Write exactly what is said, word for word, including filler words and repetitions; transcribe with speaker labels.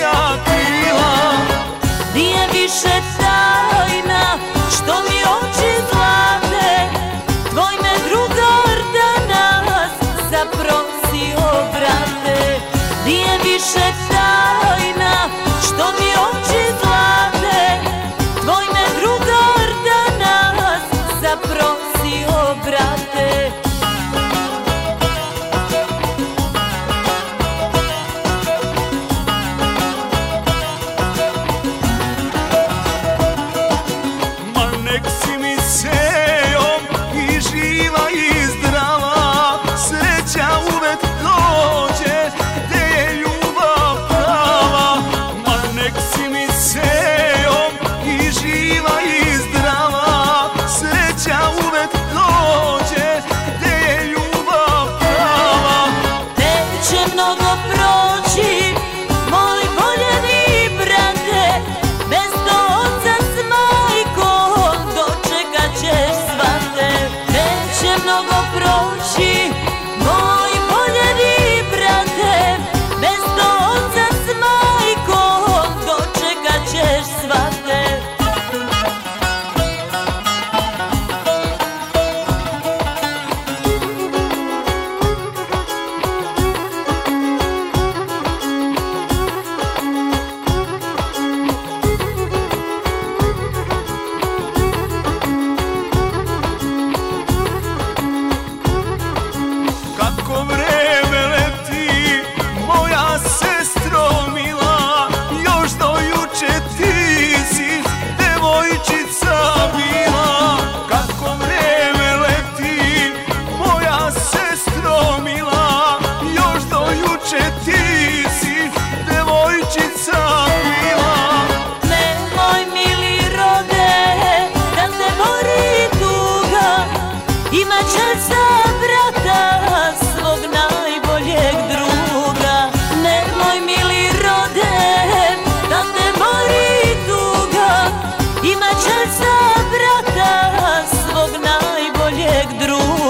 Speaker 1: moja krila.
Speaker 2: Nije više tajna što mi oči zlate, tvoj me drugar danas zaprosio, brate. Nije više tajna što mi oči zlate, tvoj me drugar danas zaprosio, brate.
Speaker 1: Nek si mi sejom i živa i zdrava, sreća uvek dođe gde je ljubav prava. Ma nek si mi sejom i živa i zdrava, sreća uvek dođe gde je ljubav prava.
Speaker 2: Neće mnogo proći, moj voljeni brate, mesto oca s majkom dočekat ćeš svate. Neće mnogo proći, moj voljeni brate, mesto oca s majkom dočekat ćeš svate.
Speaker 1: Kako vreme leti, moja sestro mila, još do juče ti si devojčica bila. Kako vreme leti, moja sestro mila, još do juče ti si devojčica bila.
Speaker 2: Nemoj mili rode, da te mori tuga, imat ćeš za brata svog najboljeg druga. Nemoj mili rode, da te mori tuga, imat ćeš za brata svog najboljeg druga.